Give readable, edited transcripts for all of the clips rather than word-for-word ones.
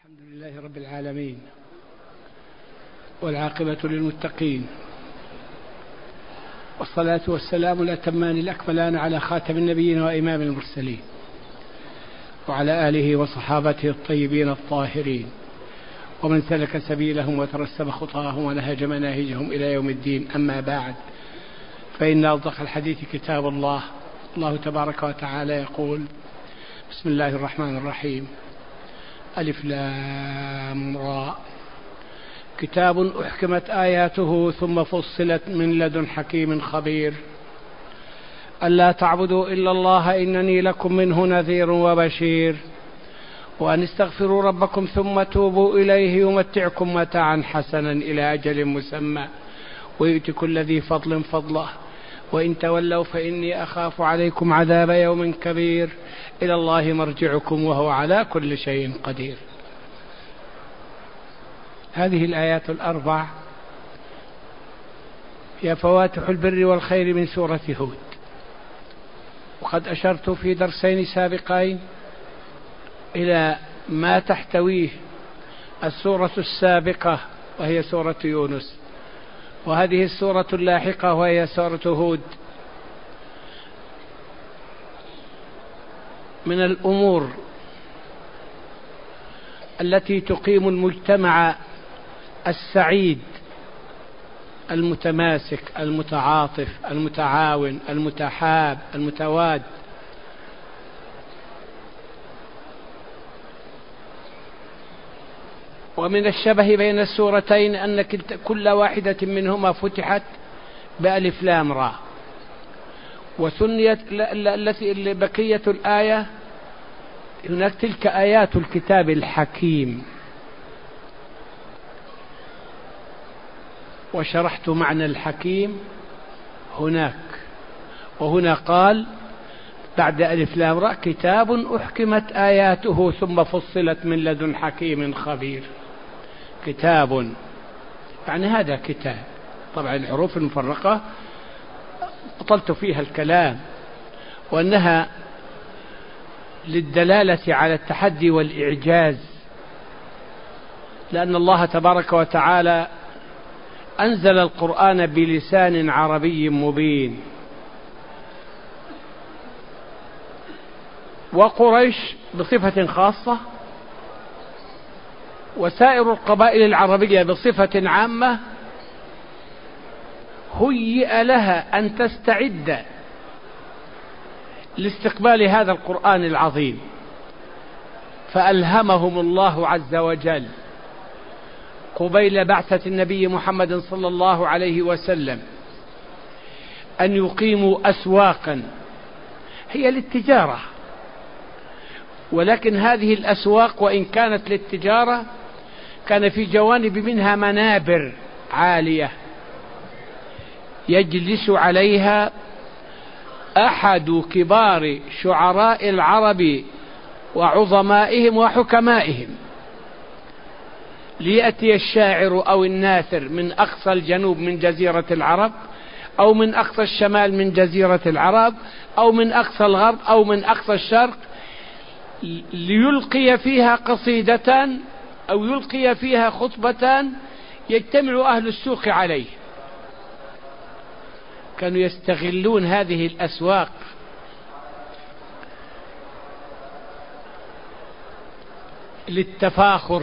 الحمد لله رب العالمين، والعاقبة للمتقين، والصلاة والسلام الأتمان الأكملان على خاتم النبيين وإمام المرسلين، وعلى آله وصحابته الطيبين الطاهرين، ومن سلك سبيلهم وترسم خطاهم ونهج مناهجهم إلى يوم الدين. أما بعد، فإن أصدق الحديث كتاب الله. الله تبارك وتعالى يقول: بسم الله الرحمن الرحيم، ألف لام را، كتاب أحكمت آياته ثم فصلت من لدن حكيم خبير، ألا تعبدوا إلا الله إنني لكم منه نذير وبشير، وأن استغفروا ربكم ثم توبوا إليه يمتعكم متاعا حسنا إلى أجل مسمى ويؤتي كل ذي فضل فضله، وإن تولوا فإني أخاف عليكم عذاب يوم كبير، إلى الله مرجعكم وهو على كل شيء قدير. هذه الآيات الأربع هي فواتح البر والخير من سورة هود، وقد أشرت في درسين سابقين إلى ما تحتويه السورة السابقة وهي سورة يونس، وهذه السورة اللاحقة وهي سورة هود. من الأمور التي تقيم المجتمع السعيد المتماسك المتعاطف المتعاون المتحاب المتواد، ومن الشبه بين السورتين أن كل واحدة منهما فتحت بألف لام را، وثنيت التي بقية الآية هناك تلك آيات الكتاب الحكيم. وشرحت معنى الحكيم هناك، وهنا قال بعد ألف لام را: كتاب أحكمت آياته ثم فصلت من لدن حكيم خبير. كتاب يعني هذا كتاب، طبعا الحروف المفرقة أطلت فيها الكلام، وأنها للدلالة على التحدي والإعجاز، لأن الله تبارك وتعالى أنزل القرآن بلسان عربي مبين، وقريش بصفة خاصة وسائر القبائل العربية بصفة عامة هيئ لها أن تستعد لاستقبال هذا القرآن العظيم، فألهمهم الله عز وجل قبيل بعثة النبي محمد صلى الله عليه وسلم أن يقيموا أسواقا هي للتجارة، ولكن هذه الأسواق وإن كانت للتجارة كان في جوانب منها منابر عالية يجلس عليها أحد كبار شعراء العرب وعظمائهم وحكمائهم، ليأتي الشاعر أو الناثر من أقصى الجنوب من جزيرة العرب، أو من أقصى الشمال من جزيرة العرب، أو من أقصى الغرب، أو من أقصى الشرق، ليلقي فيها قصيدة أو يلقي فيها خطبة يجتمع أهل السوق عليه. كانوا يستغلون هذه الأسواق للتفاخر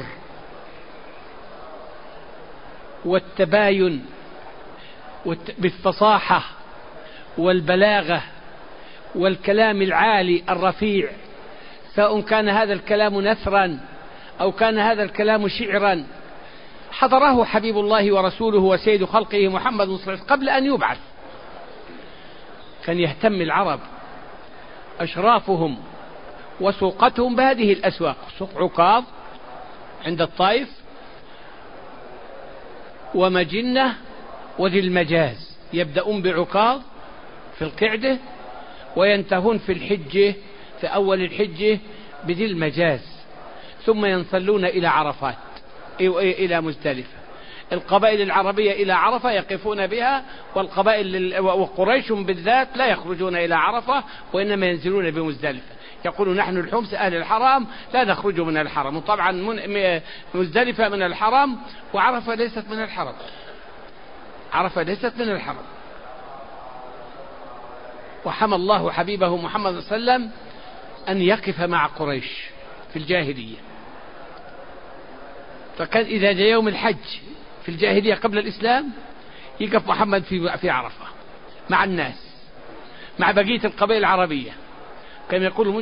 والتباين بالفصاحة والبلاغة والكلام العالي الرفيع، سواء كان هذا الكلام نثرا أو كان هذا الكلام شعرا. حضره حبيب الله ورسوله وسيد خلقه محمد صلى الله عليه وسلم قبل أن يبعث. كان يهتم العرب أشرافهم وسوقتهم بهذه الأسواق: سوق عكاظ عند الطائف، ومجنة، وذي المجاز. يبدأون بعكاظ في القعدة وينتهون في الحجة في أول الحجة بذي المجاز، ثم ينصلون إلى عرفات إلى مزدلفة. القبائل العربية إلى عرفة يقفون بها، والقبائل وقريش بالذات لا يخرجون إلى عرفة وإنما ينزلون بمزدلفة. يقولون نحن الحمص أهل الحرم لا نخرج من الحرم. وطبعا مزدلفة من الحرم، وعرفة ليست من الحرم. عرفة ليست من الحرم. وحمى الله حبيبه محمد صلى الله عليه وسلم أن يقف مع قريش في الجاهلية. فكان إذا جاء يوم الحج في الجاهلية قبل الإسلام يقف محمد في عرفة مع الناس، مع بقية القبائل العربية. كان يقول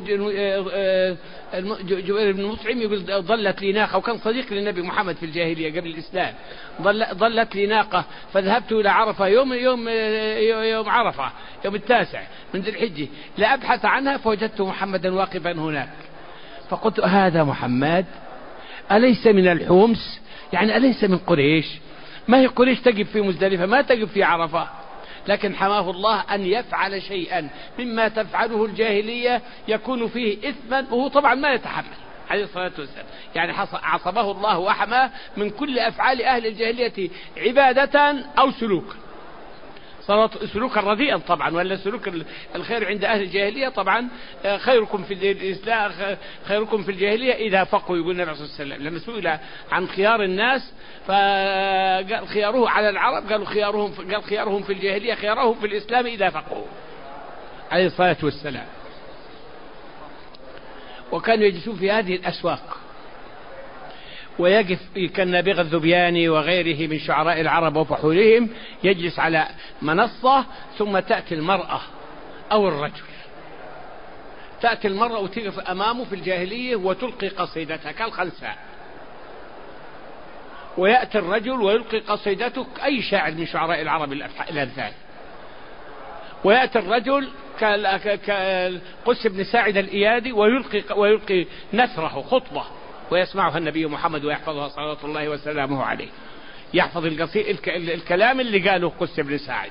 جبير بن مطعم يقول ضلت لي ناقة، وكان صديق للنبي محمد في الجاهلية قبل الإسلام. ضلت لي ناقة فذهبت إلى عرفة يوم عرفة، يوم 9 من ذي الحجة، لأبحث عنها فوجدت محمدا واقفا هناك. فقلت هذا محمد أليس من الحمص؟ يعني أليس من قريش؟ ما هي قريش تقف في مزدلفة، ما تقف في عرفة. لكن حماه الله أن يفعل شيئا مما تفعله الجاهلية يكون فيه إثما، وهو طبعا ما يتحمل عليه الصلاة والسلام. يعني عصمه الله وحماه من كل أفعال أهل الجاهلية عبادة أو سلوكا. سلوكا رديئا طبعا، ولا سلوك الخير عند أهل الجاهلية طبعا. خيركم في الإسلام خيركم في الجاهلية إذا فقهوا، يقول النبي صلى الله عليه وسلم لما سئل عن خيار الناس فقال خياره على العرب، قال خيارهم في الجاهلية خيارهم في الإسلام إذا فقهوا عليه الصلاة والسلام. وكانوا يجلسون في هذه الأسواق، ويقف كالنابغة الذبياني وغيره من شعراء العرب وفحولهم، يجلس على منصة، ثم تأتي المرأة أو الرجل. تأتي المرأة وتقف أمامه في الجاهلية وتلقي قصيدتها كالخنساء، ويأتي الرجل ويلقي قصيدته كأي شاعر من شعراء العرب الأمثال. ويأتي الرجل كقس بن ساعد الإيادي ويلقي نثره خطبة، ويسمعها النبي محمد ويحفظها صلوات الله وسلامه عليه. يحفظ الكلام اللي قاله قس بن ساعدة.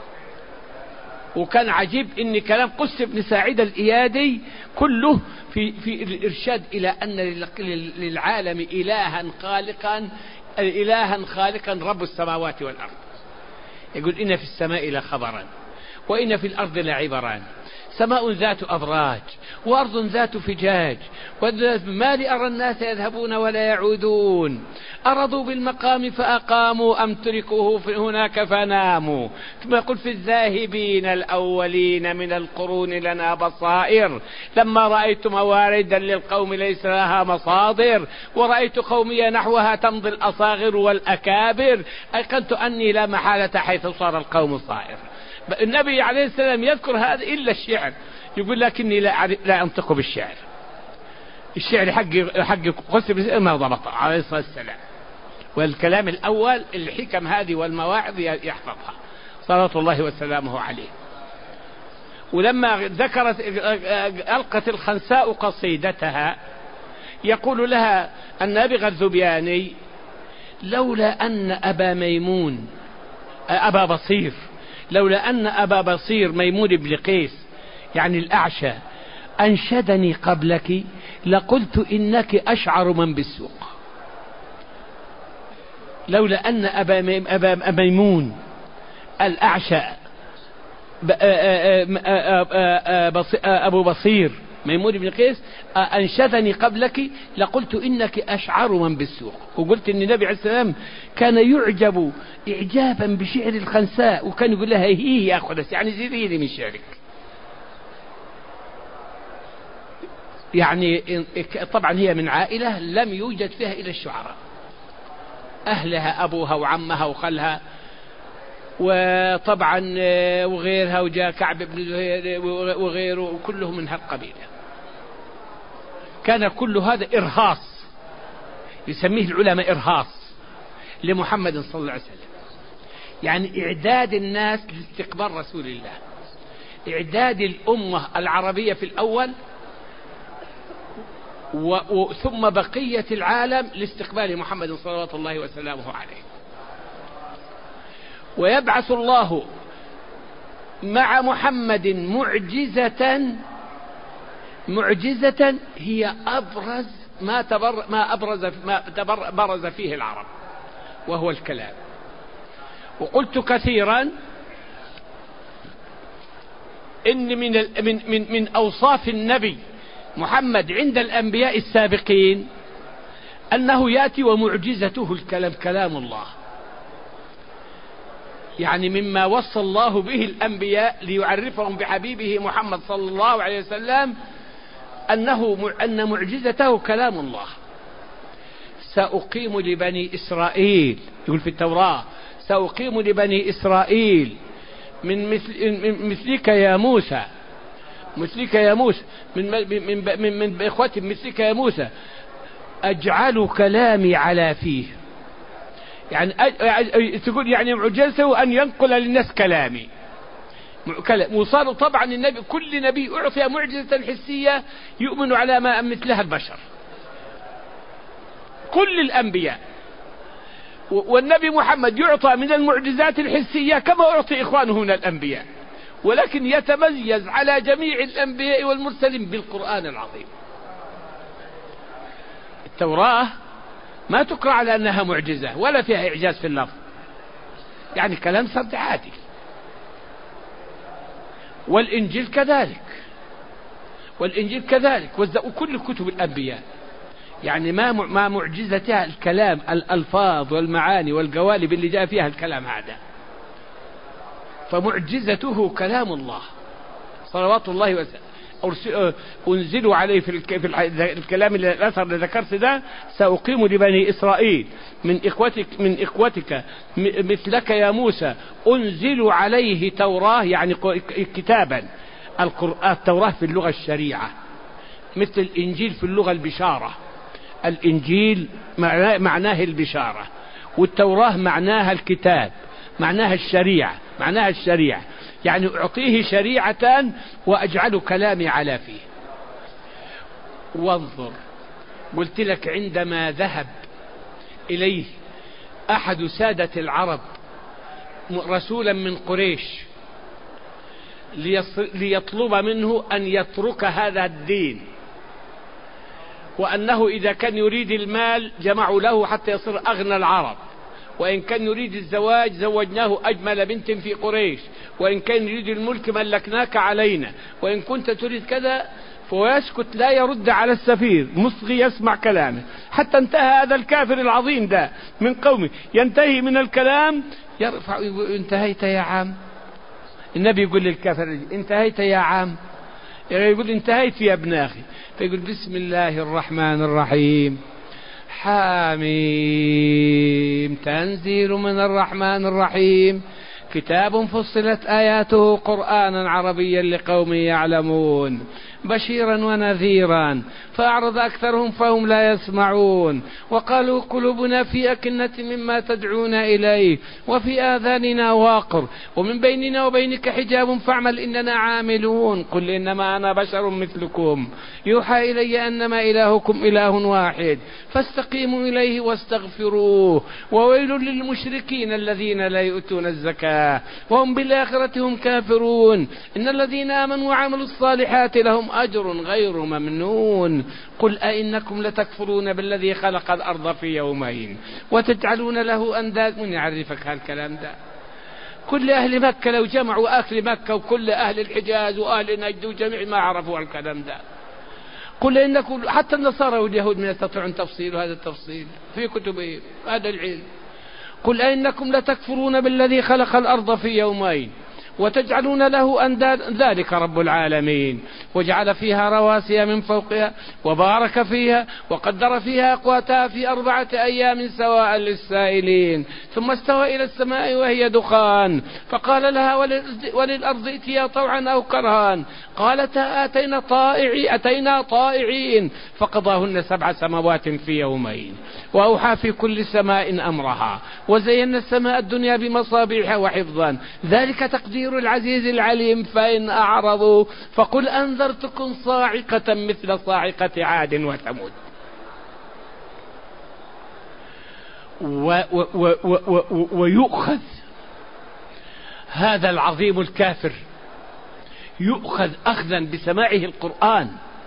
وكان عجيب ان كلام قس بن ساعدة الإيادي كله في الإرشاد إلى أن للعالم إلها خالقا رب السماوات والأرض. يقول إن في السماء لخبرا وإن في الأرض لعبران، سماء ذات أبراج وأرض ذات فجاج، ما لأرى الناس يذهبون ولا يعودون، أرضوا بالمقام فأقاموا أم تركوه هناك فناموا. ثم يقول في الذاهبين الأولين من القرون لنا بصائر، لما رأيت مواردا للقوم ليس لها مصادر، ورأيت قومي نحوها تمضي الأصاغر والأكابر، أيقنت أني لا محالة حيث صار القوم صائر. النبي عليه السلام يذكر هذا إلا الشعر، يقول لكني لا أنطق بالشعر. الشعر حق قصة ما ضبط عليه الصلاة والسلام. والكلام الأول الحكم هذه والمواعظ يحفظها صلوات الله وسلامه عليه. ولما ذكرت ألقت الخنساء قصيدتها يقول لها النابغة الذبياني لولا أن أبا بصير ميمون بن قيس يعني الأعشى أنشدني قبلك لقلت إنك أشعر من بالسوق. لولا أن أبا ميمون الأعشى أبو بصير ميمون بن قيس أنشدني قبلك لقلت إنك أشعر من بالسوق. وقلت إن النبي عليه السلام كان يعجب إعجابا بشعر الخنساء، وكان يقول لها هي يا خلص يعني زيديني من شعرك. يعني طبعا هي من عائلة لم يوجد فيها إلا الشعراء، أهلها أبوها وعمها وخلها وطبعا وغيرها، وجاء كعب بن زهير وغيره كلهم من هالقبيلة. كان كل هذا إرهاص، يسميه العلماء إرهاص لمحمد صلى الله عليه وسلم، يعني إعداد الناس لاستقبال رسول الله، إعداد الأمة العربية في الأول ثم بقية العالم لاستقبال محمد صلوات الله وسلامه عليه. ويبعث الله مع محمد معجزة هي أبرز ما برز فيه العرب، وهو الكلام. وقلت كثيرا إن من أوصاف النبي محمد عند الأنبياء السابقين أنه يأتي ومعجزته الكلام كلام الله، يعني مما وصى الله به الأنبياء ليعرفهم بحبيبه محمد صلى الله عليه وسلم أن معجزته كلام الله. سأقيم لبني إسرائيل، يقول في التوراة سأقيم لبني إسرائيل من مثلك يا موسى، مثلك يا موسى، من إخوتي مثلك يا موسى، أجعل كلامي على فيه. يعني تقول يعني معجزته أن ينقل للناس كلامي. وصار طبعا النبي كل نبي أعطي معجزة حسية يؤمن على ما مثلها البشر، كل الأنبياء. والنبي محمد يعطى من المعجزات الحسية كما أعطي إخوانه من الأنبياء، ولكن يتميز على جميع الأنبياء والمرسلين بالقرآن العظيم. التوراة ما تقرأ على أنها معجزة ولا فيها إعجاز في اللفظ، يعني كلام صد عادي. والإنجيل كذلك، والإنجيل كذلك، وكل كتب الأنبياء يعني ما معجزتها الكلام، الألفاظ والمعاني والجوالب اللي جاء فيها الكلام هذا. فمعجزته كلام الله صلوات الله وسلم. أنزلوا عليه في الكلام الأثر اللي ذكرت ده، سأقيم لبني إسرائيل من إخوتك مثلك يا موسى، أنزلوا عليه توراه يعني كتابا. التوراة في اللغة الشريعة، مثل الإنجيل في اللغة البشارة. الإنجيل معناه البشارة، والتوراة معناها الكتاب، معناها الشريعة، يعني أعطيه شريعة وأجعل كلامي على فيه. وانظر، قلت لك عندما ذهب إليه أحد سادة العرب رسولا من قريش ليطلب منه أن يترك هذا الدين، وأنه إذا كان يريد المال جمعوا له حتى يصير أغنى العرب، وإن كان يريد الزواج زوجناه أجمل بنت في قريش، وإن كان يريد الملك ملكناك علينا، وإن كنت تريد كذا. فيسكت لا يرد على السفير، مصغي يسمع كلامه، حتى انتهى هذا الكافر العظيم ده من قومه ينتهي من الكلام يرفع انتهيت يا عام. النبي يقول للكافر انتهيت يا عام، يقول انتهيت يا ابن أخي، فيقول بسم الله الرحمن الرحيم، حاميم تنزيل من الرحمن الرحيم، كتاب فصلت آياته قرآنا عربيا لقوم يعلمون، بشيرا ونذيرا، فأعرض أكثرهم فهم لا يسمعون، وقالوا قلوبنا في أكنة مما تدعونا إليه، وفي آذاننا واقر، ومن بيننا وبينك حجاب فاعمل إننا عاملون. قل إنما أنا بشر مثلكم يوحى إلي أنما إلهكم إله واحد فاستقيموا إليه واستغفروه، وويل للمشركين الذين لا يؤتون الزكاة وهم بالآخرة هم كافرون، إن الذين آمنوا وعملوا الصالحات لهم أجر غير ممنون. قل أئنكم لتكفرون بالذي خلق الأرض في يومين وتجعلون له أنداد. من يعرفك هالكلام ده؟ كل أهل مكة لو جمعوا أهل مكة وكل أهل الحجاز وأهل نجد وجميع ما عرفوا الكلام ده. قل إنكم حتى النصارى واليهود من يستطيعون تفصيل هذا التفصيل في كتبهم هذا العلم. قل أئنكم لتكفرون بالذي خلق الأرض في يومين وتجعلون له أنداد ذلك رب العالمين وجعل فيها رواسي من فوقها وبارك فيها وقدر فيها أقواتها في 4 أيام سواء للسائلين، ثم استوى إلى السماء وهي دخان فقال لها وللأرض ائتيا طوعا أو كرها قالتا أتينا طائعين فقضاهن 7 سماوات في يومين وأوحى في كل سماء أمرها وزينا السماء الدنيا بمصابيح وحفظا ذلك تقدير العزيز العليم. فإن أعرضوا فقل أنذرتكم صاعقة مثل صاعقة عاد وثمود. ويؤخذ هذا العظيم الكافر يؤخذ أخذا بسماعه القرآن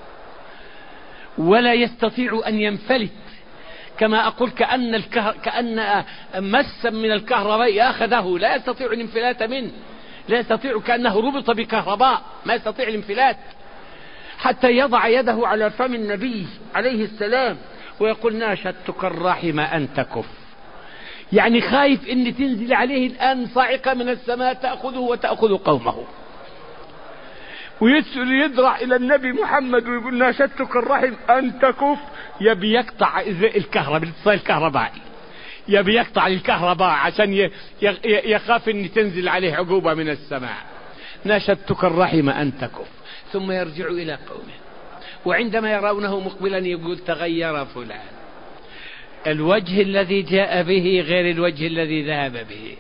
ولا يستطيع أن ينفلت، كما أقول كأن مسا من الكهرباء أخذه لا يستطيع الانفلات منه، لا يستطيع، كأنه ربط بكهرباء ما يستطيع الانفلات. حتى يضع يده على فم النبي عليه السلام ويقول ناشدتك الرحم أن تكف، يعني خايف ان تنزل عليه الآن صاعقة من السماء تأخذه وتأخذ قومه، ويسأل يدرع إلى النبي محمد ويقول ناشدتك الرحم أن تكف، يبي يقطع الكهرباء، الاتصال الكهربائي، يبي يقطع الكهرباء عشان يخاف ان تنزل عليه عقوبة من السماء. ناشدتك الرحم أن تكف. ثم يرجع إلى قومه، وعندما يرونه مقبلا يقول تغير فلان، الوجه الذي جاء به غير الوجه الذي ذهب به.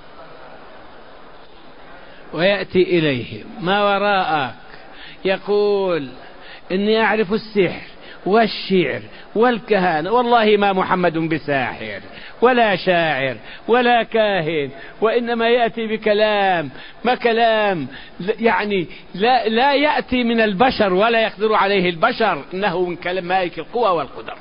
ويأتي إليهم ما وراءك يقول إني أعرف السحر والشعر والكهانة، والله ما محمد بساحر ولا شاعر ولا كاهن، وإنما يأتي بكلام ما كلام يعني لا يأتي من البشر ولا يقدر عليه البشر، إنه من كلام مالك القوى والقدر.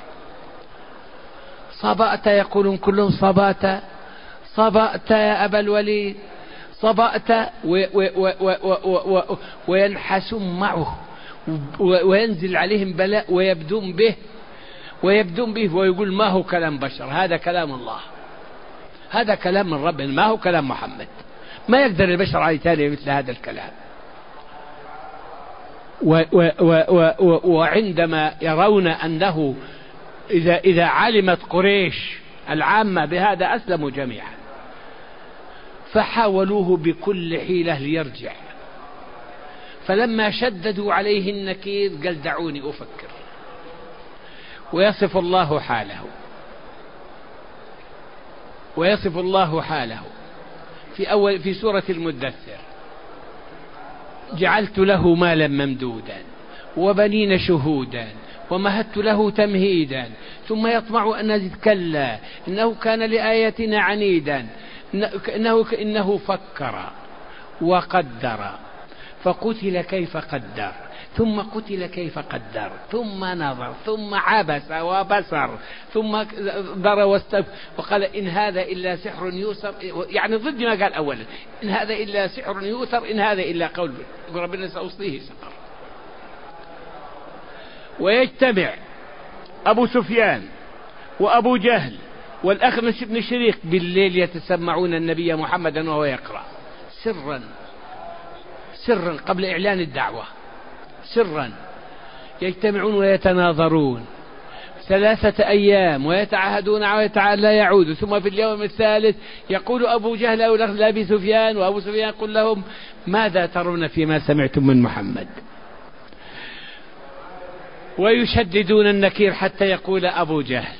صبأت يقولون كلهم صبأت صبأت يا أبا الوليد صبأت، وينحسون معه وينزل عليهم بلاء ويبدون به ويقول ما هو كلام بشر، هذا كلام الله، هذا كلام من ربنا، ما هو كلام محمد، ما يقدر البشر على تالي مثل هذا الكلام. وعندما يرون أنه إذا علمت قريش العامة بهذا أسلموا جميعا، فحاولوه بكل حيلة ليرجع، فلما شددوا عليه النكير قال دعوني أفكر. ويصف الله حاله في سورة المدثر: جعلت له مالا ممدودا وبنين شهودا ومهدت له تمهيدا ثم يطمع أن أزيد كلا إنه كان لآياتنا عنيدا إنه فكر وقدر فقتل كيف قدر ثم قتل كيف قدر ثم نظر ثم عبس وبصر ثم ضر واستكبر وقال إن هذا إلا سحر يؤثر، يعني ضد ما قال أولا، إن هذا إلا سحر يؤثر، إن هذا إلا قول ربنا سأصليه سقر. ويجتمع أبو سفيان وأبو جهل والأخنس بن شريك بالليل يتسمعون النبي محمدا وهو يقرأ سرا قبل إعلان الدعوة، سرا يجتمعون ويتناظرون 3 أيام ويتعهدون لا يعود، ثم في اليوم الثالث يقول أبو جهل أو لأبي سفيان، وأبو سفيان يقول لهم ماذا ترون فيما سمعتم من محمد؟ ويشددون النكير حتى يقول أبو جهل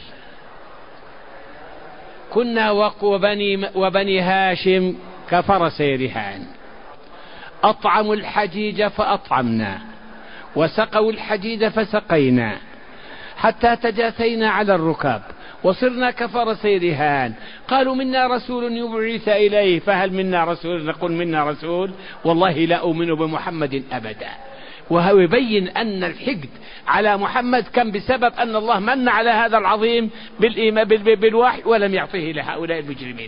كنا وبني هاشم كفرسي رهان، أطعموا الحجيج فأطعمنا وسقوا الحجيج فسقينا حتى تجاثينا على الركاب وصرنا كفرسي رهان، قالوا منا رسول يبعث إليه فهل منا رسول؟ نقول منا رسول والله لا أؤمن بمحمد أبدا. وهو يبين أن الحقد على محمد كان بسبب أن الله من على هذا العظيم بالإيمان بالوحي ولم يعطيه لهؤلاء المجرمين.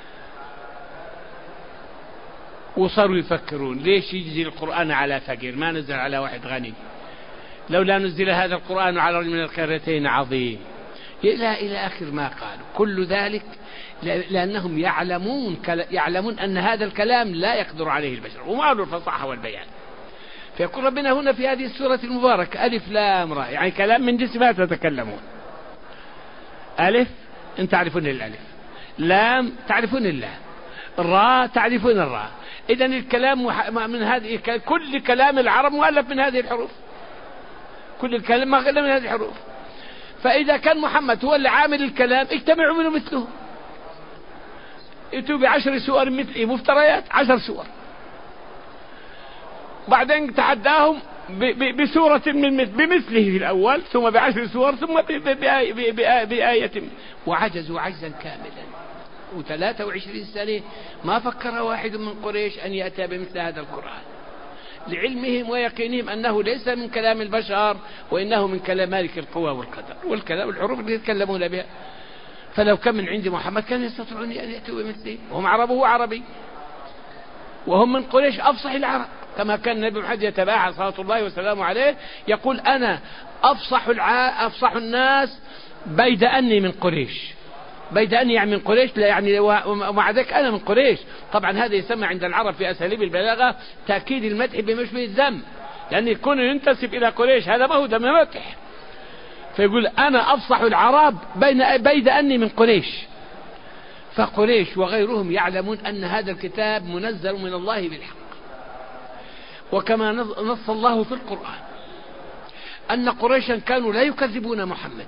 وصاروا يفكرون ليش يجزي القرآن على فقير ما نزل على واحد غني، لولا نزل هذا القرآن على رجل من القريتين عظيم، إلى آخر ما قالوا. كل ذلك لأنهم يعلمون أن هذا الكلام لا يقدر عليه البشر، وما له الفصاحة والبيان. فيقول ربنا هنا في هذه السورة المباركة ألف لام را، يعني كلام من جنس ما تتكلمون. ألف أن تعرفون الألف، لام تعرفون اللام، را تعرفون الراء. إذن الكلام من هذه كل كلام العرب مؤلف من هذه الحروف، كل الكلام مؤلف من هذه الحروف. فإذا كان محمد هو اللي عامل الكلام اجتمعوا منه مثله، ائتوا ب10 سور مثله مفتريات 10 سور، بعدين تحداهم بسورة بمثله في الأول ثم ب10 سور ثم بآية، وعجزوا عجزا كاملا. و23 سنة ما فكر واحد من قريش أن يأتي بمثل هذا القرآن، لعلمهم ويقينهم أنه ليس من كلام البشر وإنه من كلام مالك القوى والقدر والكلام الحروف اللي يتكلمون بها. فلو كان من عند محمد كان يستطيعون أن يأتوا بمثله، وهم عرب وهو عربي، وهم من قريش أفصح العرب كما كان النبي محمد يتباهى صلى الله وسلامه عليه يقول أنا أفصح الناس بيد أني من قريش. بيد أني يعني من قريش، لا يعني ومع ذلك أنا من قريش. طبعا هذا يسمى عند العرب في أساليب البلاغة تأكيد المدح بمشبه الذم، لأن يكون ينتسب إلى قريش هذا ما هو دم مدح. فيقول أنا أفصح العرب بيد أني من قريش. فقريش وغيرهم يعلمون أن هذا الكتاب منزل من الله بالحق، وكما نص الله في القرآن أن قريشا كانوا لا يكذبون محمدا،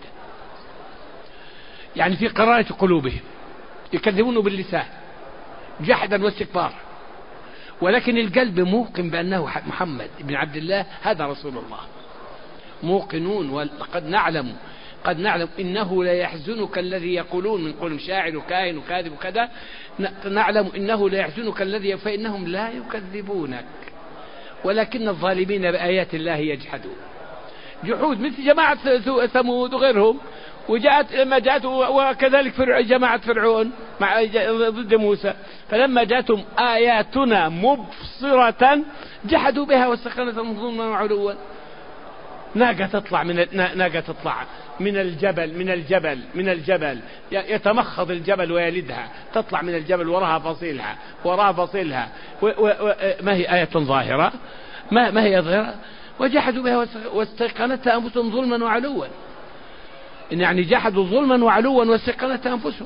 يعني في قرارة قلوبهم يكذبونه باللسان جحدا واستكبارا، ولكن القلب موقن بأنه محمد بن عبد الله هذا رسول الله. موقنون. وقد نعلم إنه لا يحزنك الذي يقولون من قولهم شاعر وكاهن وكاذب وكذا، نعلم إنه لا يحزنك الذي فإنهم لا يكذبونك ولكن الظالمين بآيات الله يجحدون. جحود مثل جماعة ثمود وغيرهم، لما جاءت وكذلك جماعة فرعون ضد موسى، فلما جاءتهم آياتنا مبصرة جحدوا بها واستيقنتها ظلما وعلوا. ناقة تطلع من الجبل يتمخض الجبل ويلدها، تطلع من الجبل وراها فصيلها ما هي آية ظاهرة؟ ما هي ظاهرة؟ وجحدوا بها واستيقنتها أنفسهم ظلما وعلوا. يعني جحدوا ظلما وعلوا واستيقنتها أنفسهم.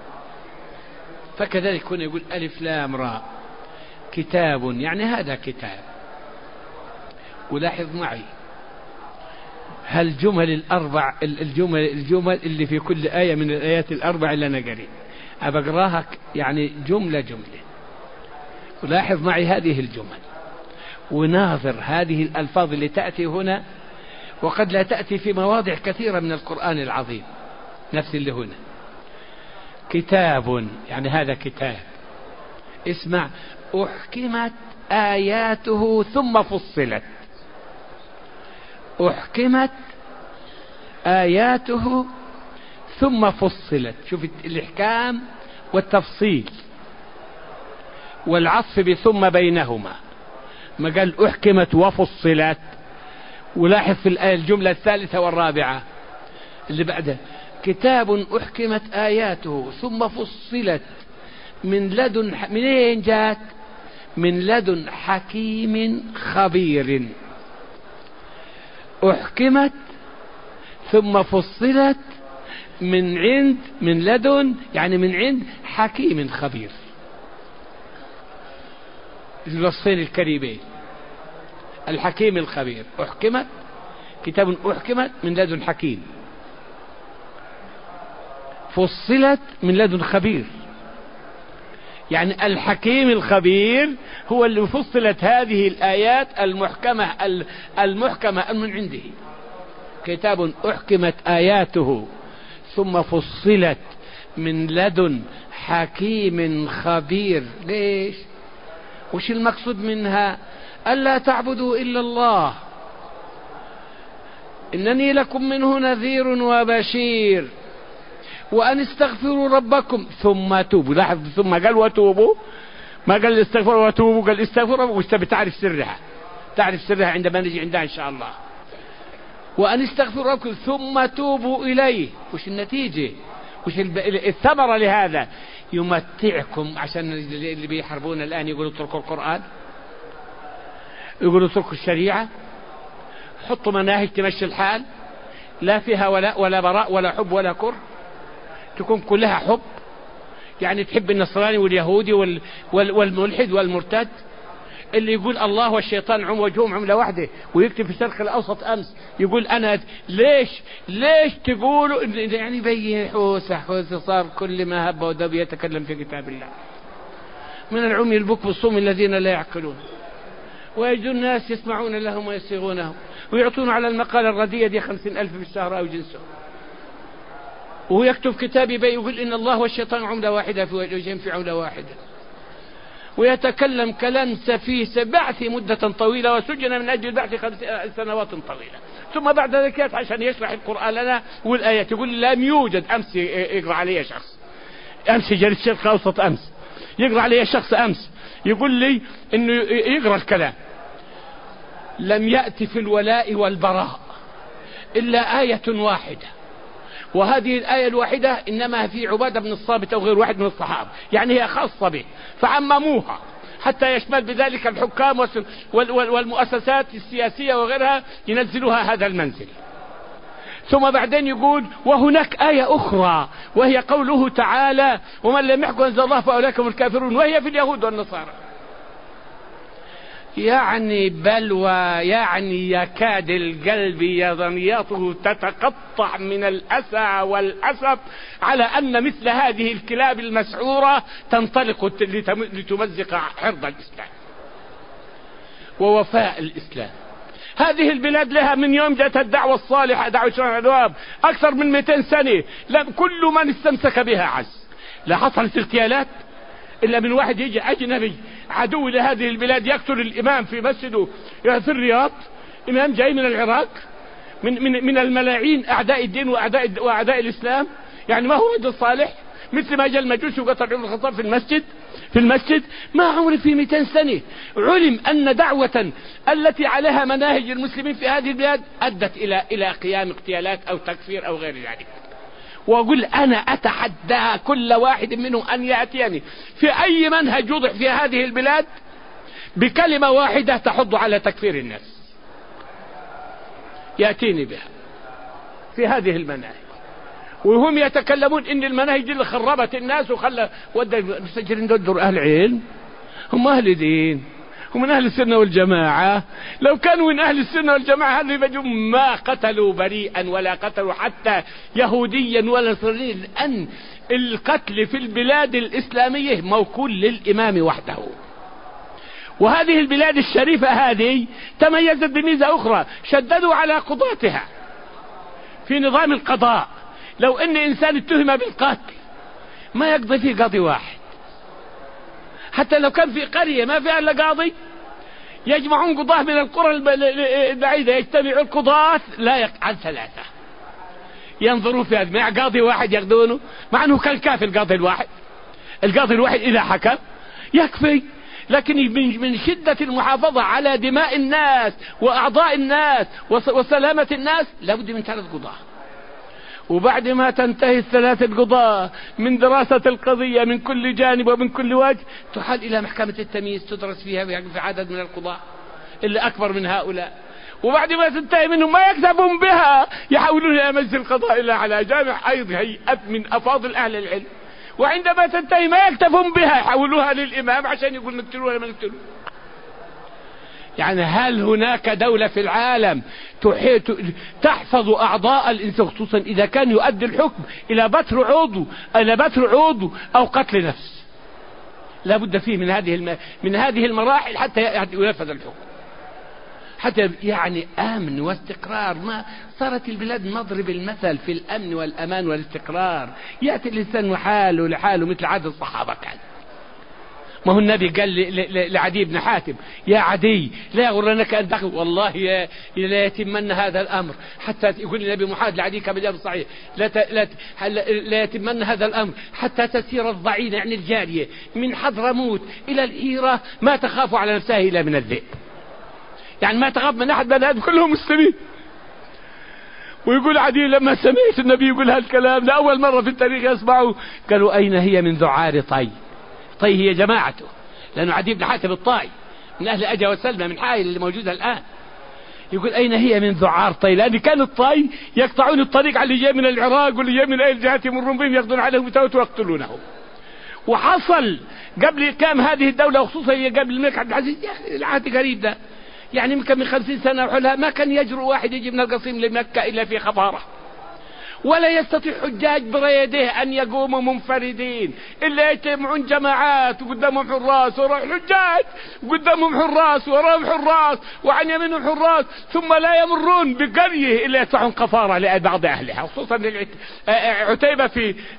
فكذلك هنا يقول ألف لام راء كتاب، يعني هذا كتاب. ولاحظ معي هالجمل الأربع، الجمل اللي في كل آية من الآيات الأربع اللي أنا قريب أبقراها يعني جملة. ولاحظ معي هذه الجمل وناظر هذه الألفاظ اللي تأتي هنا وقد لا تأتي في مواضع كثيرة من القرآن العظيم، نفس اللي هنا كتاب، يعني هذا كتاب. اسمع، أحكمت آياته ثم فصلت. أحكمت آياته ثم فصلت. شوف الإحكام والتفصيل والعطف بثم بينهما، ما قال أحكمت وفصلت. ولاحظ في الآية الجملة الثالثة والرابعة اللي بعدها كتاب أحكمت آياته ثم فصلت من أين جاءت؟ من لدن حكيم خبير. أحكمت ثم فصلت من لدن، يعني من عند حكيم خبير. الوصفين الكريمين الحكيم الخبير. أحكمت كتاب أحكمت من لدن حكيم، فصلت من لدن خبير. يعني الحكيم الخبير هو اللي فصلت هذه الآيات المحكمة من عنده. كتاب أحكمت آياته ثم فصلت من لدن حكيم خبير. ليش؟ وش المقصود منها؟ ألا تعبدوا إلا الله إنني لكم منه نذير وبشير وأن استغفروا ربكم ثم توبوا. لاحظ ثم قال وتوبوا، ما قال استغفروا وتوبوا، قال استغفروا. وانت بتعرف سرها، تعرف سرها عندما نجي عندها إن شاء الله. وأن استغفروا ربكم ثم توبوا إليه. وش النتيجة؟ وش الثمرة لهذا؟ يمتعكم. عشان اللي بيحاربون الآن يقولوا اتركوا القرآن، يقولوا اتركوا الشريعة، حطوا مناهج تمشي الحال لا فيها ولا براء ولا حب ولا كره، تكون كلها حب. يعني تحب النصراني واليهودي والملحد والمرتد اللي يقول الله والشيطان وجههم عملة واحدة، ويكتب في الشرق الأوسط أمس يقول أنا ليش تقولوا يعني بي حوسة صار كل ما هب ودب يتكلم في كتاب الله. من العمي البكم الصم الذين لا يعقلون ويجد الناس يسمعون لهم ويصيغونهم ويعطون على المقالة الرديئة دي 50,000 في الشهر أو جنسه. ويكتب كتابي بي يقول إن الله والشيطان عملة واحدة في وجههم في عملة واحدة. ويتكلم كلام سفيه بعث مدة طويلة وسجن من أجل البعث 5 سنوات طويلة، ثم بعد ذلك عشان يشرح القرآن لنا والآيات يقول لم يوجد. أمس يقرأ علي شخص، أمس جريت الشرق الأوسط، أمس يقرأ علي شخص، أمس يقول لي إنه يقرأ الكلام لم يأتي في الولاء والبراء إلا آية واحدة، وهذه الآية الواحدة إنما في عبادة بن الصامت أو غير واحد من الصحابة، يعني هي خاصة به، فعمموها حتى يشمل بذلك الحكام والمؤسسات السياسية وغيرها، ينزلوها هذا المنزل. ثم بعدين يقول وهناك آية أخرى وهي قوله تعالى ومن لم يحكم أنزل الله فأولئك هم الكافرون، وهي في اليهود والنصارى. يعني بلوى، يعني يكاد القلب يضنياته تتقطع من الأسى والأسف على أن مثل هذه الكلاب المسعورة تنطلق لتمزق حرض الإسلام ووفاء الإسلام. هذه البلاد لها من يوم جاءت الدعوة الصالحة، دعوة شرع الأبواب، أكثر من 200 سنة، كل من استمسك بها عز. لا حصلت اغتيالات إلا من واحد يجي أجنبي عدو لهذه البلاد يقتل الإمام في مسجده في الرياض، إمام جاي من العراق، من الملاعين أعداء الدين وأعداء الإسلام. يعني ما هو رجل صالح، مثل ما جاء المجوس وقتل عمر الخطاب في المسجد. ما عمر في 200 سنة علم أن دعوة التي عليها مناهج المسلمين في هذه البلاد أدت إلى قيام اغتيالات أو تكفير أو غير ذلك. وأقول أنا أتحدى كل واحد منهم أن يأتيني في أي منهج يوضح في هذه البلاد بكلمة واحدة تحض على تكفير الناس، يأتيني بها في هذه المناهج. وهم يتكلمون إن المناهج اللي خربت الناس وخلى ودى المسجلين دول أهل علم، هم أهل دين، هم من أهل السنة والجماعة. لو كانوا من أهل السنة والجماعة هذه بجم ما قتلوا بريئا ولا قتلوا حتى يهوديا ولا نصرانيا، لأن القتل في البلاد الإسلامية موكول للإمام وحده. وهذه البلاد الشريفة هذه تميزت بميزة أخرى، شددوا على قضاتها في نظام القضاء. لو ان انسان اتهم بالقتل ما يقضي فيه قاضي واحد، حتى لو كان في قرية ما فيها الا قاضي يجمعون قضاة من القرى البعيدة، يجتمعوا القضاة لا عن 3 ينظروا في هذا، مع قاضي واحد ياخذونه، مع انه كان كافي القاضي الواحد اذا حكم يكفي. لكن من شدة المحافظة على دماء الناس واعضاء الناس وسلامة الناس لابد من 3 قضاة. وبعد ما تنتهي 3 قضاة من دراسة القضية من كل جانب ومن كل وجه تحال إلى محكمة التمييز تدرس فيها في عدد من القضاة اللي أكبر من هؤلاء. وبعد ما تنتهي منهم ما يكتبون بها يحولون إلى مجلس القضاء إلا على جامع أيضا هيئة من أفاضل أهل العلم. وعندما تنتهي ما يكتفون بها يحولوها للإمام عشان يقول نقتلوها ولا ما نقتلوها. يعني هل هناك دولة في العالم تحفظ أعضاء الإنسان، خصوصا إذا كان يؤدي الحكم إلى بتر عضو أو قتل نفس؟ لا بد فيه من هذه المراحل حتى ينفذ الحكم، حتى يعني أمن واستقرار. ما صارت البلاد مضرب المثل في الأمن والأمان والاستقرار. يأتي الإنسان وحاله لحاله مثل عهد الصحابة كان. ما هو النبي قال لعدي بن حاتم يا عدي لا يغرنك أن تقول والله لا يتمن هذا الأمر حتى يقول النبي محمد لعدي كما جاء صحيح لا يتمن هذا الأمر حتى تسير الضعينة يعني الجارية من حضرموت إلى الهيرة ما تخاف على نفسها إلا من الذئب. يعني ما تخاف من أحد بني آدم كلهم مسلمين. ويقول عدي لما سمعت النبي يقول هالكلام لأول مرة في التاريخ يسمعه قالوا أين هي من ذعار طي؟ طي هي جماعته، لأنه عدي بن حاتم الطائي من أهل أجا وسلمى من حائل اللي موجودة الآن. يقول أين هي من ذعار طي؟ لأن كان الطي يقطعون الطريق على اللي جاي من العراق واللي جاي من أي جهات يمرون بهم يأخذون عليهم ويقتلونهم. وحصل قبل إقام هذه الدولة وخصوصا هي قبل الملك عبد العزيز، العهد قريب ده يعني يمكن من 50 سنة وحولها ما كان يجرؤ واحد يجي من القصيم لمكة إلا في خفارة، ولا يستطيع حجاج بريده أن يقوموا منفردين إلا يجتمعون جماعات وقدامهم حراس وراء حجاج وقدامهم حراس وراءهم حراس وعن يمينهم حراس، ثم لا يمرون بقرية إلا يدفعون كفارة لبعض أهلها خصوصا عتيبة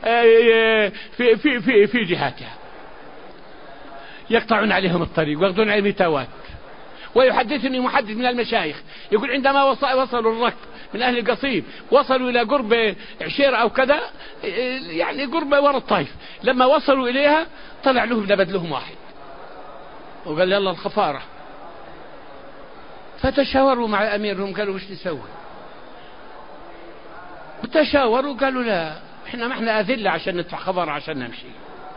في جهاتها، يقطعون عليهم الطريق ويأخذون عليهم تاوات. ويحدثني محدث من المشايخ يقول عندما وصلوا الركب من أهل القصيم وصلوا إلى قرب عشيرة أو كذا يعني قرب وراء الطائف، لما وصلوا إليها طلع لهم نبذ لهم واحد وقال يلا الخفارة فتشاوروا مع أميرهم قالوا وش نسوي؟ تشاوروا قالوا لا، احنا ما احنا أذلة عشان ندفع خبر عشان نمشي.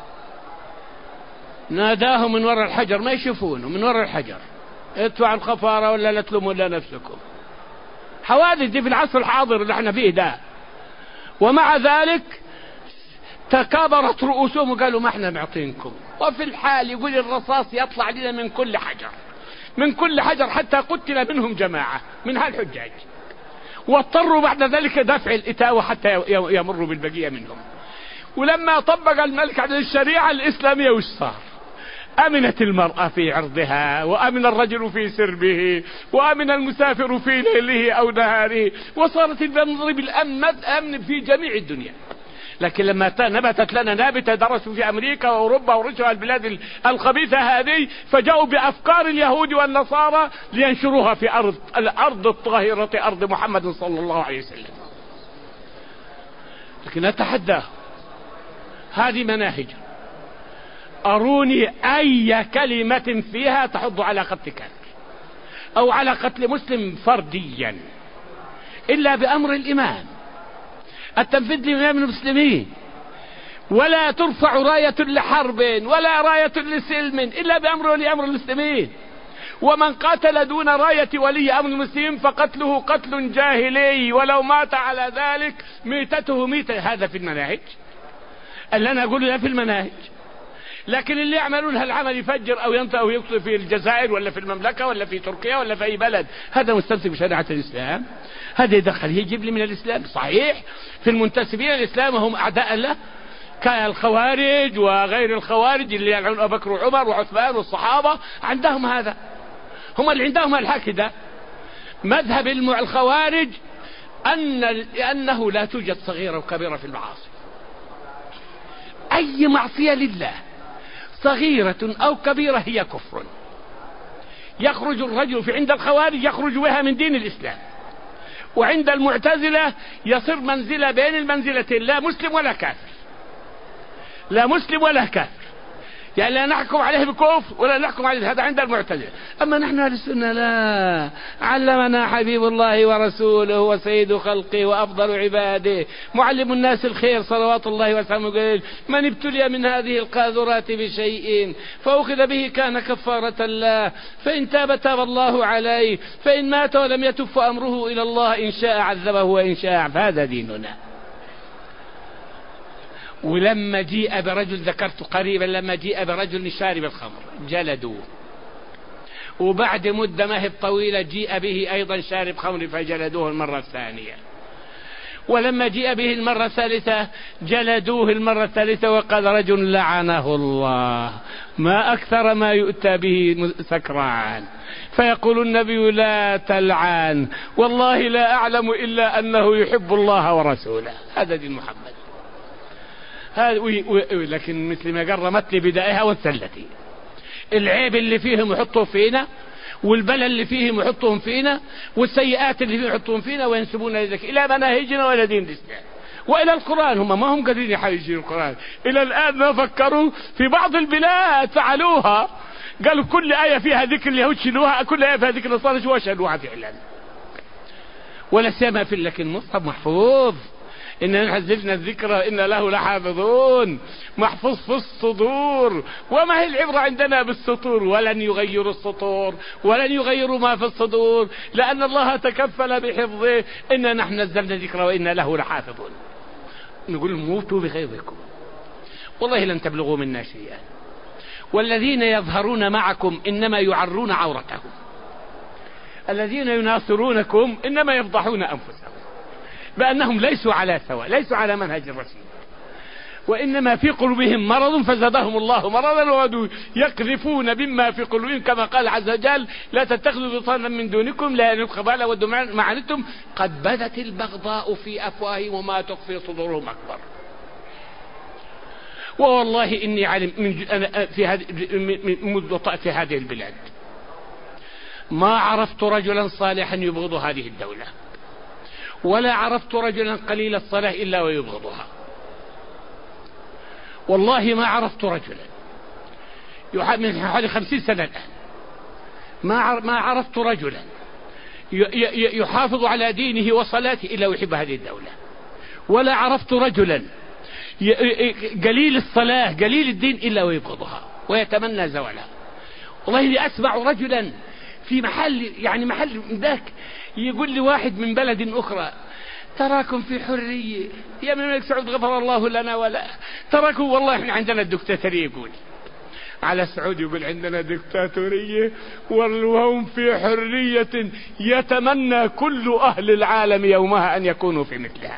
ناداهم من وراء الحجر ما يشوفونه، من وراء الحجر ادفعوا الخفارة ولا لا تلوموا إلا نفسكم. حوادث دي في العصر الحاضر اللي احنا فيه ده. ومع ذلك تكابرت رؤوسهم وقالوا ما احنا معطينكم. وفي الحال يقول الرصاص يطلع لنا من كل حجر، من كل حجر، حتى قتل منهم جماعة من هالحجاج، واضطروا بعد ذلك دفع الإتاوة حتى يمروا بالبقية منهم. ولما طبق الملك على الشريعة الإسلامية وش صار؟ أمنت المرأة في عرضها، وأمن الرجل في سربه، وأمن المسافر في ليله أو نهاره، وصارت المنظر بالأمن في جميع الدنيا. لكن لما نبتت لنا نابتة درسوا في أمريكا وأوروبا ورجعوا البلاد الخبيثة هذه، فجاءوا بأفكار اليهود والنصارى لينشروها في الأرض الطاهرة، أرض محمد صلى الله عليه وسلم. لكن أتحدى هذه مناهج، أروني أي كلمة فيها تحض على قتل كافر أو على قتل مسلم فرديا إلا بأمر الإمام التنفيذ لإمام المسلمين، ولا ترفع راية لحرب ولا راية لسلم إلا بأمر ولي أمر المسلمين. ومن قاتل دون راية ولي أمر المسلمين فقتله قتل جاهلي، ولو مات على ذلك ميتته ميتة. هذا في المناهج اللي أنا أقول له في المناهج. لكن اللي يعملون هالعمل يفجر أو ينطق أو يقتل في الجزائر ولا في المملكة ولا في تركيا ولا في أي بلد، هذا مستمسك بشريعة الإسلام، هذا يدخل يجيب لي من الإسلام. صحيح في المنتسبين الإسلام هم أعداء له كالخوارج وغير الخوارج اللي يلعون أبو بكر وعمر وعثمان والصحابة، عندهم هذا، هم اللي عندهم الحكي ده. مذهب الخوارج أنه لا توجد صغيرة وكبيرة في المعاصي، أي معصية لله صغيرة أو كبيرة هي كفر. يخرج الرجل في عند الخوارج يخرج بها من دين الإسلام، وعند المعتزلة يصير منزلة بين المنزلتين، لا مسلم ولا كافر، لا مسلم ولا كافر، يعني لا نحكم عليه بكفر ولا نحكم عليه، هذا عند المعتزلة. أما نحن أهل السنة لا، علمنا حبيب الله ورسوله وسيد خلقه وأفضل عباده معلم الناس الخير صلوات الله وسلامه عليه، من ابتلي من هذه القاذورات بشيء فأخذ به كان كفارة له، فإن تاب تاب الله عليه، فإن مات ولم يتب فأمره إلى الله، إن شاء عذبه وإن شاء. فهذا ديننا. ولما جيء برجل، ذكرت قريبا لما جيء برجل شارب الخمر جلدوه، وبعد مدة ما هي طويلة جيء به أيضا شارب خمر فجلدوه المرة الثانية، ولما جيء به المرة الثالثة جلدوه المرة الثالثة، وقال رجل لعنه الله ما أكثر ما يؤتى به سكران، فيقول النبي لا تلعن، والله لا أعلم إلا أنه يحب الله ورسوله. هذا دين محمد. لكن مثل ما قرمت لي بدائها وانسلتي، العيب اللي فيهم يحطوه فينا، والبلاء اللي فيهم يحطوهم فينا، والسيئات اللي فيهم يحطوهم فينا، وينسبون ذلك إلى مناهجنا وإلى دين الإسلام وإلى القرآن. هم ما هم قادرين يحيجوا القرآن إلى الآن، ما فكروا في بعض البلاد فعلوها، قالوا كل آية فيها ذكر اليهود شلوها، كل آية فيها ذكر النصارى شلوها فعلا. ولا سيما في لكن المصحف محفوظ، إننا حذفنا الذكر إن له لحافظون، محفوظ في الصدور. وما هي العبرة عندنا بالسطور؟ ولن يغيروا السطور ولن يغيروا ما في الصدور، لأن الله تكفل بحفظه. إنا نحن نزلنا الذكر وإنا له لحافظون. نقول موتوا بغيظكم والله لن تبلغوا منا شيئا، والذين يظهرون معكم إنما يعرون عورتهم، الذين يناصرونكم إنما يفضحون أنفسهم بأنهم ليسوا على سواء، ليسوا على منهج الرشيد، وإنما في قلوبهم مرض فزادهم الله مرضا، وودوا يقذفون بما في قلوبهم، كما قال عز وجل لا تتخذوا بطانا من دونكم لا ينقبال ودوا ما عنتم قد بدت البغضاء في أفواههم وما تخفي صدورهم أكبر. والله إني علم منذ طأت هذه البلاد ما عرفت رجلا صالحا يبغض هذه الدولة، ولا عرفت رجلا قليل الصلاة إلا ويبغضها. والله ما عرفت رجلا من حوالي 50 سنة الآن ما عرفت رجلا يحافظ على دينه وصلاته إلا ويحب هذه الدولة. ولا عرفت رجلا قليل الصلاة قليل الدين إلا ويبغضها ويتمنى زوالها. والله إني أسمع رجلا في محل محل ذاك يقول لي واحد من بلد أخرى: تراكم في حرية يا من الملك سعود غفر الله لنا ولا تراكم، والله احنا عندنا الدكتاتورية. يقول على سعود يقول عندنا دكتاتورية وهم في حرية يتمنى كل أهل العالم يومها أن يكونوا في مثلها.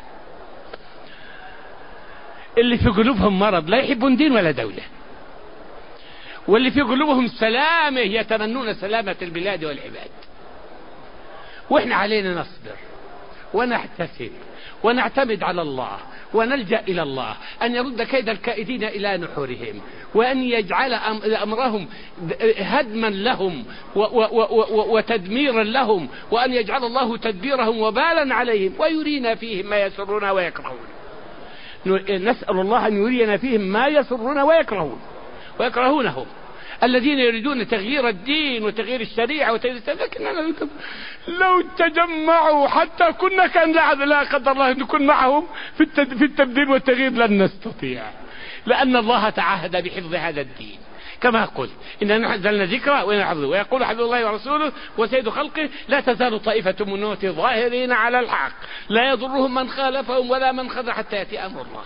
اللي في قلوبهم مرض لا يحبون دين ولا دولة، واللي في قلوبهم سلامة يتمنون سلامة البلاد والعباد. واحنا علينا نصبر ونحتسب ونعتمد على الله ونلجأ إلى الله أن يرد كيد الكائدين إلى نحورهم، وأن يجعل أمرهم هدما لهم وتدميرا لهم، وأن يجعل الله تدبيرهم وبالا عليهم ويرينا فيهم ما يسرون ويكرهون. نسأل الله أن يرينا فيهم ما يسرون ويكرهونه، الذين يريدون تغيير الدين وتغيير الشريعة لكننا لو تجمعوا حتى كنا كان لا قدر الله أن نكون معهم في التبديل والتغيير لن نستطيع، لأن الله تعهد بحفظ هذا الدين كما قلت: إننا نزلنا ذكرى ونحفظه، ويقول حفظ الله ورسوله وسيد خلقه: لا تزال طائفة من أمتي ظاهرين على الحق لا يضرهم من خالفهم ولا من خذل حتى يأتي أمر الله.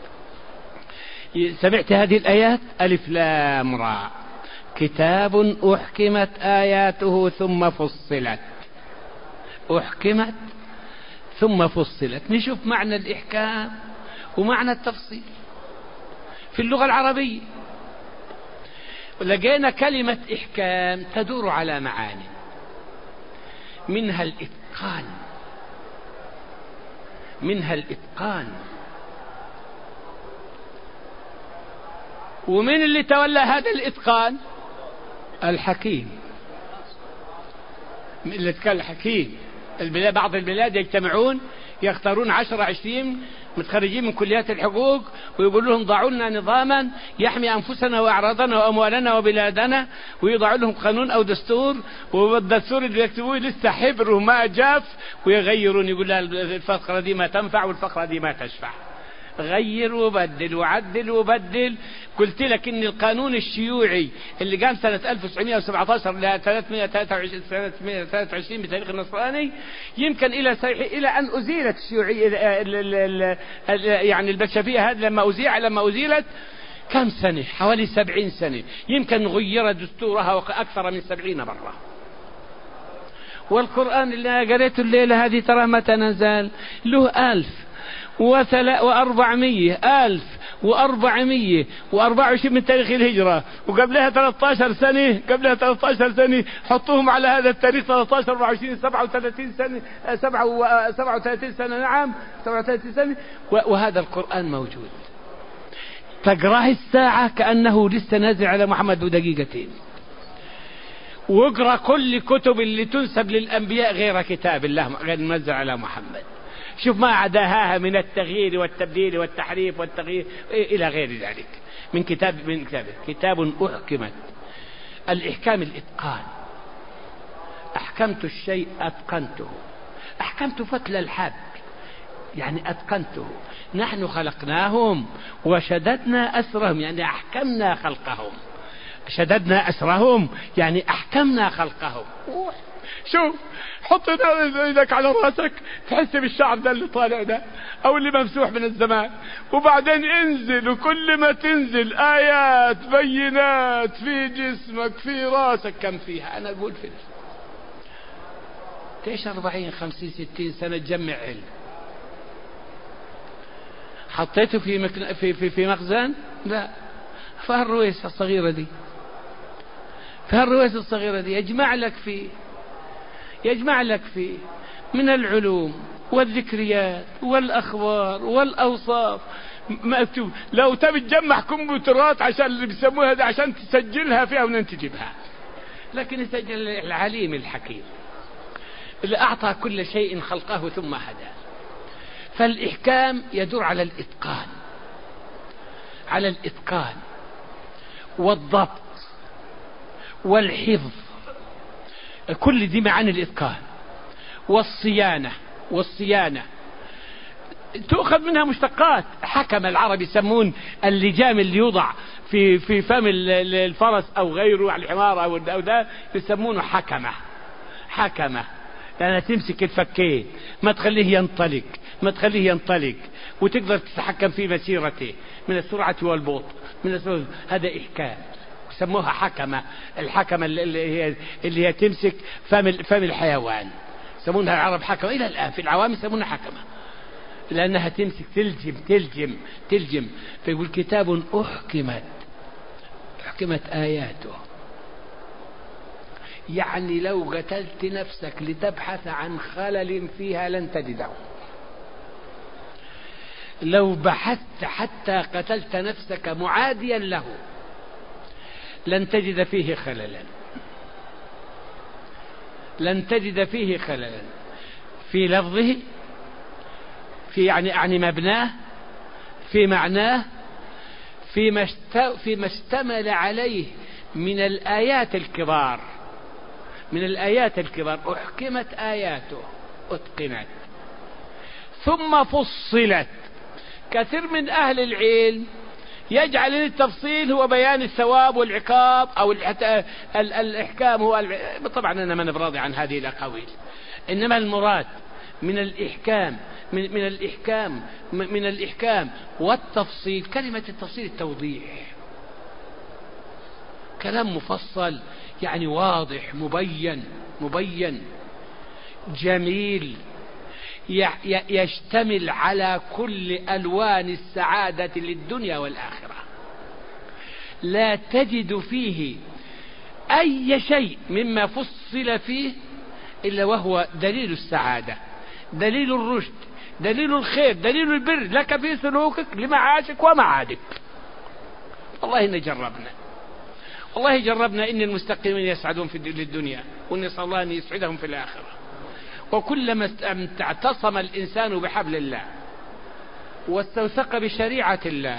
سمعت هذه الآيات؟ ألف لام را، كتاب أحكمت آياته ثم فصلت. أحكمت ثم فصلت. نشوف معنى الإحكام ومعنى التفصيل في اللغة العربية. لقينا كلمة إحكام تدور على معاني، منها الإتقان. ومن اللي تولى هذا الإتقان؟ الحكيم. اللي تكلم الحكيم. بعض البلاد يجتمعون يختارون 10-20 متخرجين من كليات الحقوق ويقول لهم: ضعوا لنا نظاما يحمي أنفسنا وأعراضنا وأموالنا وبلادنا، ويضعوا لهم قانون أو دستور، والدستور اللي يكتبوه لسه حبر وما جاف، ويغيرون يقول لها الفقرة دي ما تنفع والفقرة دي ما تشفع. غير وبدل وعدل وبدل. قلت لك ان القانون الشيوعي اللي قام سنة 1917 ل 323 بتاريخ النصراني يمكن الى ان ازيلت الشيوعية يعني البلشفية هذه لما ازيلت كم سنة؟ حوالي 70 سنة. يمكن غير دستورها أكثر من 70 مرة. والقرآن اللي قريته الليلة هذه ترى متى نزل؟ له 1424 من تاريخ الهجرة، وقبلها 13 سنة حطوهم على هذا التاريخ 13 24 37 سنة 37 سنة. نعم 37 سنة. وهذا القرآن موجود تقراه الساعة كأنه لسه نازل على محمد بدقيقتين. واقرأ كل كتب اللي تنسب للأنبياء غير كتاب الله غير منزل على محمد. شوف ما عداها من التغيير والتبديل والتحريف والتغيير إلى غير ذلك من كتابه. كتاب أحكمت. الإحكام الإتقان. أحكمت الشيء أتقنته. أحكمت فتل الحب يعني أتقنته. نحن خلقناهم وشددنا أسرهم يعني أحكمنا خلقهم. شددنا أسرهم يعني أحكمنا خلقهم. شوف حط ايدك على راسك تحس بالشعر ده اللي طالع ده او اللي ممسوح من الزمان، وبعدين انزل، وكل ما تنزل آيات بينات في جسمك في راسك. كم فيها؟ انا اقول في ايش 40 50 60 سنة تجمع علم. حطيته في مخزن؟ لا. فهالرويس الصغيرة دي يجمع لك فيه من العلوم والذكريات والأخبار والأوصاف مكتوب. لو تبي تجمع كمبيوترات عشان اللي بيسموها ده عشان تسجلها فيها وننتجبها، لكن يسجل العليم الحكيم اللي أعطى كل شيء خلقه ثم هدى. فالإحكام يدور على الإتقان والضبط والحفظ. كل دي معاني الإتقان. والصيانة تؤخذ منها مشتقات. حكم العرب يسمون اللجام اللي يوضع في فم الفرس أو غيره على الحمار أو ده يسمونه حكمة لأنها تمسك الفكين ما تخليه ينطلق وتقدر تتحكم في مسيرته من السرعة والبطء هذا إحكام يسموها حكمة. الحكمة اللي هي تمسك فم الحيوان يسمونها العرب حكمة. إلى الآن في العوام يسمونها حكمة لأنها تمسك تلجم. فيقول كتاب أحكمت آياته، يعني لو قتلت نفسك لتبحث عن خلل فيها لن تجده. لو بحثت حتى قتلت نفسك معاديا له لن تجد فيه خللا في لفظه، في يعني مبناه، في معناه، فيما اشتمل عليه من الآيات الكبار. أحكمت آياته، أتقنت ثم فصلت. كثير من أهل العلم يجعل التفصيل هو بيان الثواب والعقاب أو الإحكام هو طبعا أنا ما براضي عن هذه الأقاويل، إنما المراد من الإحكام والتفصيل. كلمة التفصيل التوضيح، كلام مفصل يعني واضح مبين جميل يشتمل على كل ألوان السعادة للدنيا والآخرة. لا تجد فيه أي شيء مما فصل فيه إلا وهو دليل السعادة، دليل الرشد، دليل الخير، دليل البر لك في سلوكك لمعاشك ومعادك. والله جربنا إن المستقيمين يسعدون في الدنيا ونسأل الله أن يسعدهم في الآخرة. وكلما اعتصم الإنسان بحبل الله واستوثق بشريعة الله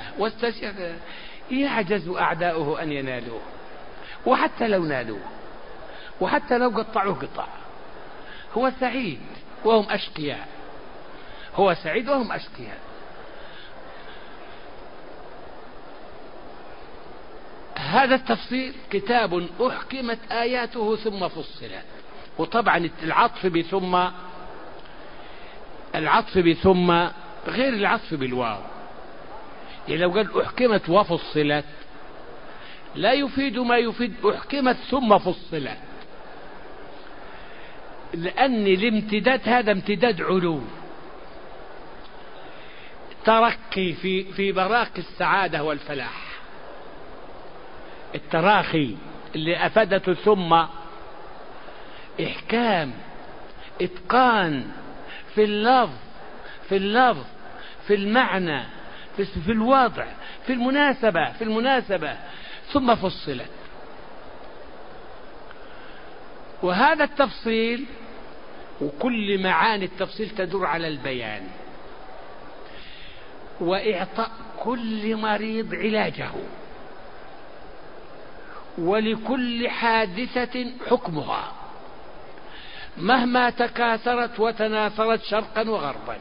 يعجز أعداؤه أن ينالوه، وحتى لو نالوه، وحتى لو قطعوه قطع هو سعيد وهم أشقياء. هذا التفصيل كتاب أحكمت آياته ثم فصلت. وطبعا العطف بثم غير العطف بالواو. يعني لو قال أحكمت وفصلت لا يفيد ما يفيد أحكمت ثم فصلت، لأن الامتداد هذا امتداد علو، ترقي في براقي السعادة والفلاح. التراخي اللي أفادته ثم إحكام، إتقان في اللفظ، في المعنى، في الوضع، في المناسبة ثم فصلت. وهذا التفصيل وكل معاني التفصيل تدور على البيان وإعطاء كل مريض علاجه، ولكل حادثة حكمها مهما تكاثرت وتناثرت شرقا وغربا.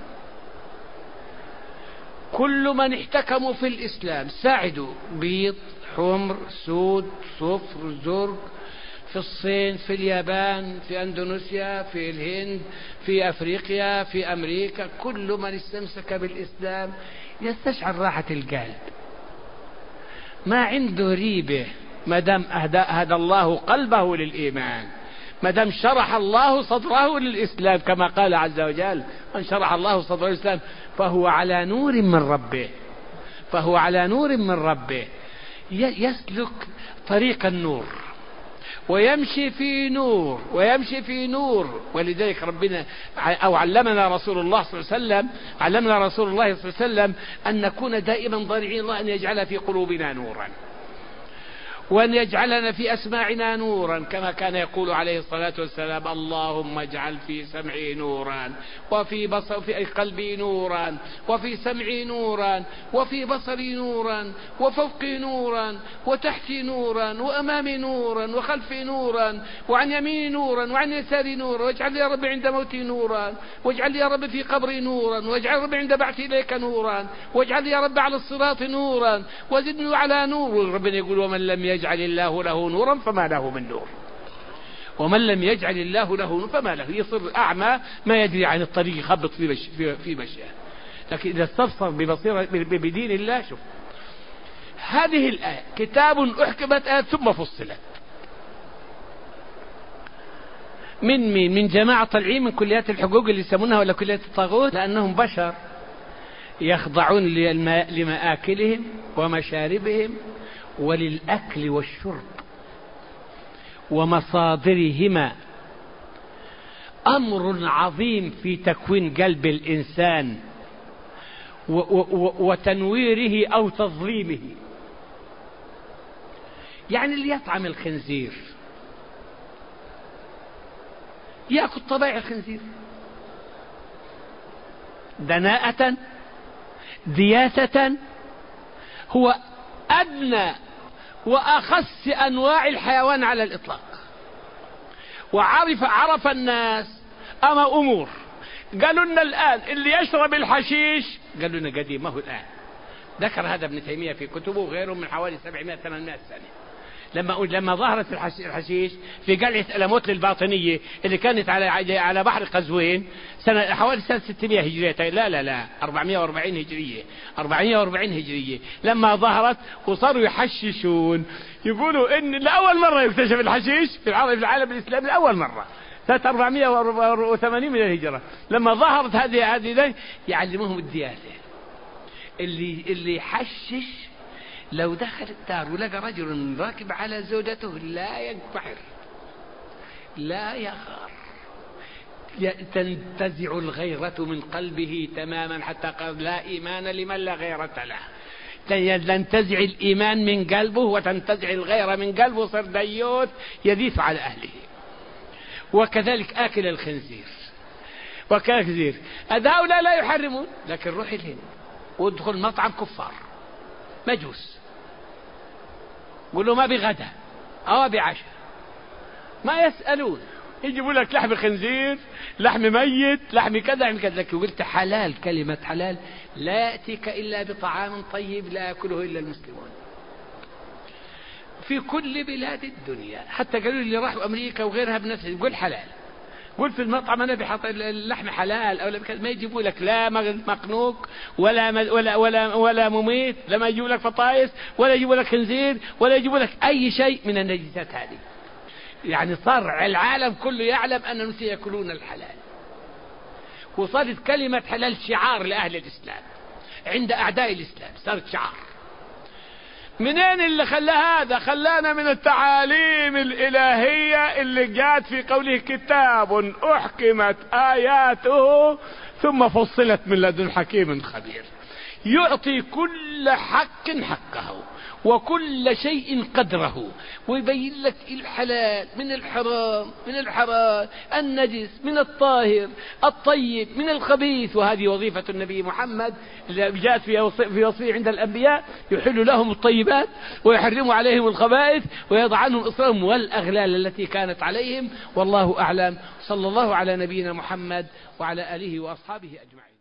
كل من احتكموا في الإسلام ساعدوا، بيض، حمر، سود، صفر، زرق، في الصين، في اليابان، في أندونيسيا، في الهند، في أفريقيا، في أمريكا. كل من استمسك بالإسلام يستشعر راحة القلب، ما عنده ريبة ما دام أهدى الله قلبه للإيمان، ما دام شرح الله صدره للإسلام، كما قال عز وجل: من شرح الله صدره للإسلام فهو على نور من ربه، يسلك طريق النور ويمشي في نور. ولذلك ربنا علمنا رسول الله صلى الله عليه وسلم أن نكون دائما ضارعين الله أن يجعل في قلوبنا نورا. وأن يجعلنا في أسماعنا نورا كما كان يقول عليه الصلاة والسلام: اللهم اجعل في سمعي نورا وفي قلبي نورا وفي سمعي نورا وفي بصري نورا وفوقي نورا وتحتي نورا وأمامي نورا وخلفي نورا وعن يميني نورا وعن يساري نورا، واجعل لي يا رب عند موتي نورا، واجعل لي يا رب في قبري نورا، واجعل يا رب عند بعثي إليك نورا، واجعل لي يا رب على الصراط نورا، وزدني على نور. ربنا يقول: ومن لم يجعل الله له نورا فما له من نور. ومن لم يجعل الله له نورا فما له، يصير أعمى ما يدري عن الطريق، يخبط في مشيه. لكن إذا استبصر ببصيرة بدين الله، شوف هذه الآية: كتاب أحكمت آيات ثم فصلت. من جماعة طالعين من كليات الحقوق اللي يسمونها ولا كليات الطاغوت، لأنهم بشر يخضعون لمآكلهم ومشاربهم وللأكل والشرب ومصادرهما. أمر عظيم في تكوين قلب الإنسان وتنويره أو تظليمه. يعني اللي يطعم الخنزير يأكل طبائع الخنزير، دناءة دياثة. هو أدنى وأخس أنواع الحيوان على الإطلاق. عرف الناس أمور. قالوا لنا الآن اللي يشرب الحشيش، قالوا لنا قديم، ما هو الآن. ذكر هذا ابن تيمية في كتبه وغيره من حوالي 700-800 سنة. لما ظهرت الحشيش في قلعة ألموت للباطنية اللي كانت على بحر قزوين حوالي سنة 600 هجرية، لا 440 هجرية 440 هجرية. لما ظهرت وصاروا يحششون، يقولوا إن لأول مرة يكتشف الحشيش في العالم الإسلامي، لأول مرة سنة 480 من الهجرة. لما ظهرت هذه يعلموهم الدياثة. اللي يحشش لو دخل الدار ولقى رجل راكب على زوجته لا ينبحر لا يغار، تنتزع الغيرة من قلبه تماما، حتى قال: لا إيمان لمن لا غيرة له. تنتزع الإيمان من قلبه وتنتزع الغيرة من قلبه، صار ديوث يديث على أهله. وكذلك آكل الخنزير وكذلك هؤلاء لا يحرمون، لكن روح الهند وادخل مطعم كفار مجوس، قولوا ما بغدا أو بعشاء، ما يسألون، يجيبوا لك لحم خنزير، لحم ميت، لحم كذا لحم كذا. لكن قلت حلال، كلمة حلال لا يأتيك إلا بطعام طيب لا يأكله إلا المسلمون في كل بلاد الدنيا. حتى قالوا لي راحوا أمريكا وغيرها بنفس يقول حلال، قل في المطعم أنا بحط اللحم حلال أو ما يجيبوا لك لا مقنوق ولا مميت، لما يجيبوا لك فطايس ولا يجيبوا لك خنزير ولا يجيبوا لك أي شيء من النجسات هذه. يعني صار العالم كله يعلم أنهم سيأكلون الحلال، وصارت كلمة حلال شعار لأهل الإسلام عند أعداء الإسلام، صارت شعار. منين اللي خلى هذا؟ خلانا من التعاليم الإلهية اللي جاءت في قوله: كتاب أحكمت آياته ثم فصلت من لدن حكيم خبير. يعطي كل حق حقه وكل شيء قدره، ويبين لك الحلال من الحرام، من الحرام، النجس من الطاهر، الطيب من الخبيث. وهذه وظيفة النبي محمد اللي جاءت في وصية عند الأنبياء: يحل لهم الطيبات ويحرم عليهم الخبائث ويضع عنهم إصرهم والأغلال التي كانت عليهم. والله أعلم. صلى الله على نبينا محمد وعلى آله وأصحابه أجمعين.